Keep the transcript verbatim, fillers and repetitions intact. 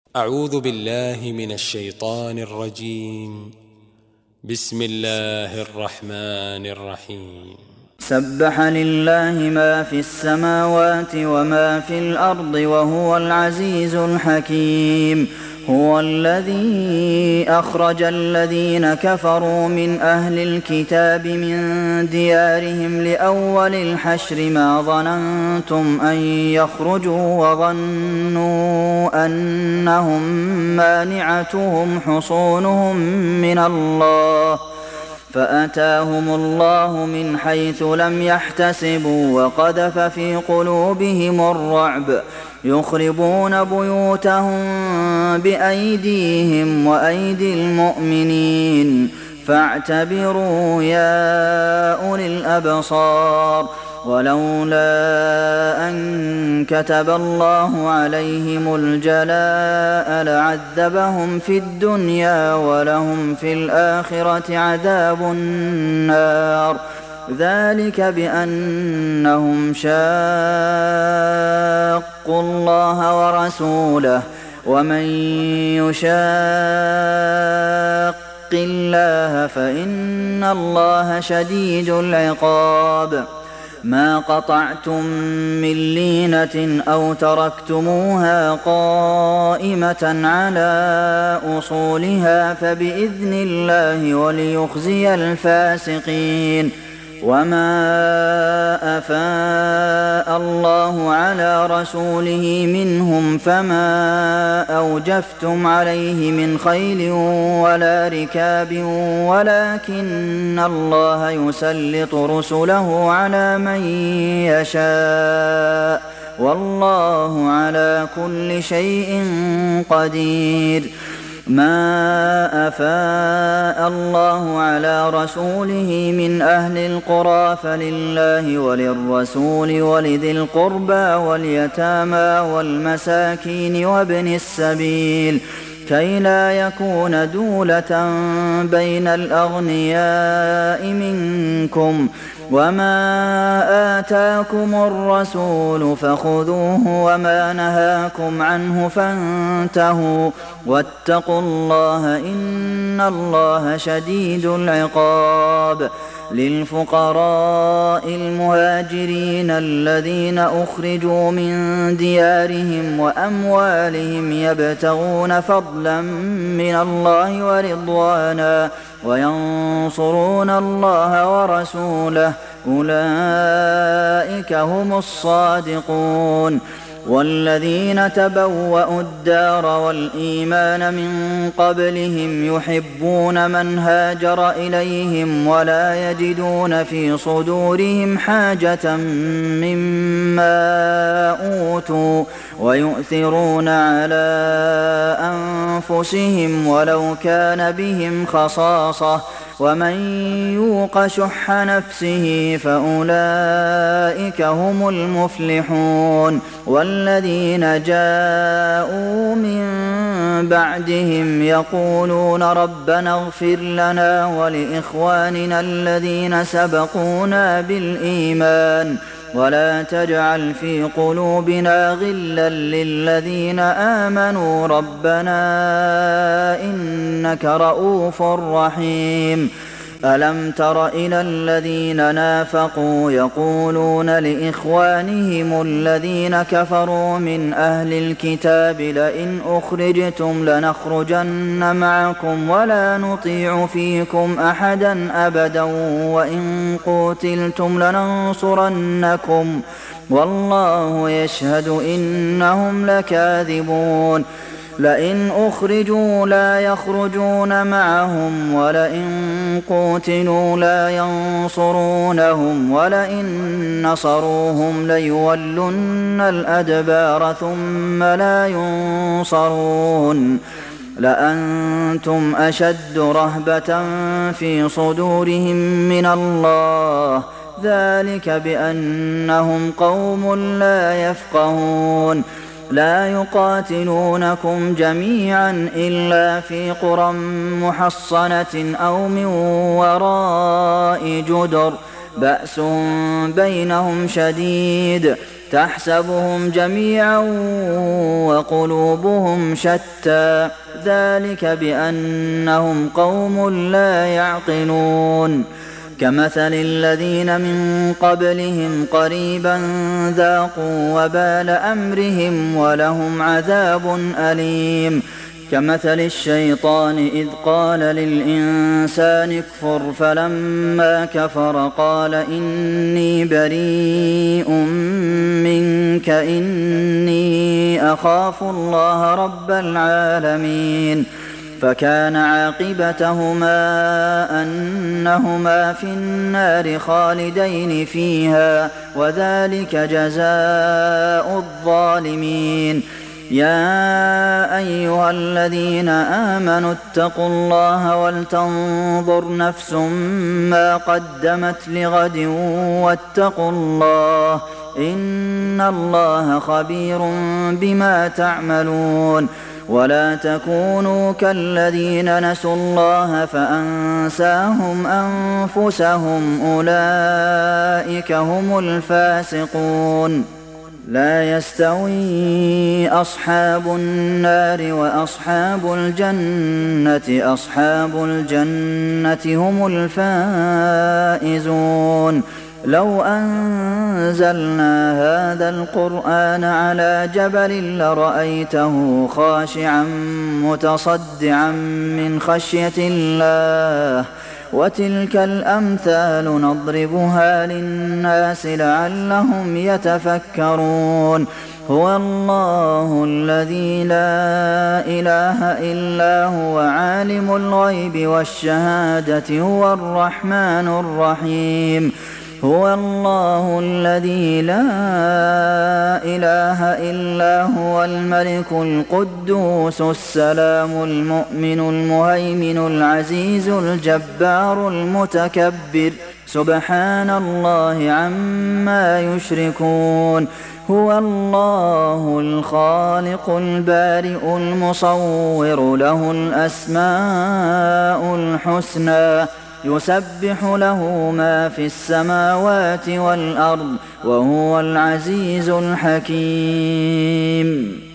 أعوذ بالله من الشيطان الرجيم. بسم الله الرحمن الرحيم. سبح لله ما في السماوات وما في الأرض وهو العزيز الحكيم. هو الذي أخرج الذين كفروا من أهل الكتاب من ديارهم لأول الحشر ما ظننتم أن يخرجوا وظنوا أنهم مانعتهم حصونهم من الله فأتاهم الله من حيث لم يحتسبوا وقذف في قلوبهم الرعب يخربون بيوتهم بأيديهم وأيدي المؤمنين فاعتبروا يا أولي الأبصار. ولولا أن كتب الله عليهم الجلاء لعذبهم في الدنيا ولهم في الآخرة عذاب النار. ذلك بأنهم شاقوا الله ورسوله ومن يشاق الله فإن الله شديد العقاب. ما قطعتم من لينة أو تركتموها قائمة على أصولها فبإذن الله وليخزي الفاسقين. وما أفاء الله على رسوله منهم فما أوجفتم عليه من خيل ولا ركاب ولكن الله يسلط رسله على من يشاء والله على كل شيء قدير. ما أفاء الله على رسوله من أهل القرى فلله وللرسول ولذي القربى واليتامى والمساكين وابن السبيل كي لا يكون دولة بين الأغنياء منكم. وما آتاكم الرسول فخذوه وما نهاكم عنه فانتهوا واتقوا الله إن الله شديد العقاب. للفقراء المهاجرين الذين أخرجوا من ديارهم وأموالهم يبتغون فضلا من الله ورضوانا وينصرون الله ورسوله أولئك هم الصادقون. والذين تبوأوا الدار والإيمان من قبلهم يحبون من هاجر إليهم ولا يجدون في صدورهم حاجة مما أوتوا ويؤثرون على أنفسهم ولو كان بهم خصاصة ومن يوق شح نفسه فأولئك هم المفلحون. والذين جاءوا من بعدهم يقولون ربنا اغفر لنا ولإخواننا الذين سبقونا بالإيمان ولا تجعل في قلوبنا غلا للذين آمنوا ربنا إنك رءوف رحيم. ألم تر إلى الذين نافقوا يقولون لإخوانهم الذين كفروا من أهل الكتاب لئن أخرجتم لنخرجن معكم ولا نطيع فيكم أحدا أبدا وإن قوتلتم لننصرنكم والله يشهد إنهم لكاذبون. لئن أخرجوا لا يخرجون معهم ولئن قوتلوا لا ينصرونهم ولئن نصروهم ليولن الأدبار ثم لا ينصرون. لأنتم أشد رهبة في صدورهم من الله ذلك بأنهم قوم لا يفقهون. لا يقاتلونكم جميعا إلا في قرى محصنة أو من وراء جدر بأس بينهم شديد تحسبهم جميعا وقلوبهم شتى ذلك بأنهم قوم لا يعقلون كمثل الذين من قبلهم قريبا ذاقوا وبال أمرهم ولهم عذاب أليم كمثل الشيطان إذ قال للإنسان اكفر فلما كفر قال إني بريء منك إني أخاف الله رب العالمين فكان عاقبتهما أنهما في النار خالدين فيها وذلك جزاء الظالمين يا أيها الذين آمنوا اتقوا الله ولتنظر نفس ما قدمت لغد واتقوا الله إن الله خبير بما تعملون ولا تكونوا كالذين نسوا الله فأنساهم أنفسهم أولئك هم الفاسقون لا يستوي أصحاب النار وأصحاب الجنة أصحاب الجنة هم الفائزون لو أنزلنا هذا القرآن على جبل لرأيته خاشعا متصدعا من خشية الله وتلك الأمثال نضربها للناس لعلهم يتفكرون هو الله الذي لا إله إلا هو عالم الغيب والشهادة هو الرحمن الرحيم هو الله الذي لا إله إلا هو الملك القدوس السلام المؤمن المهيمن العزيز الجبار المتكبر سبحان الله عما يشركون هو الله الخالق البارئ المصور له الأسماء الحسنى يسبح له ما في السماوات والأرض وهو العزيز الحكيم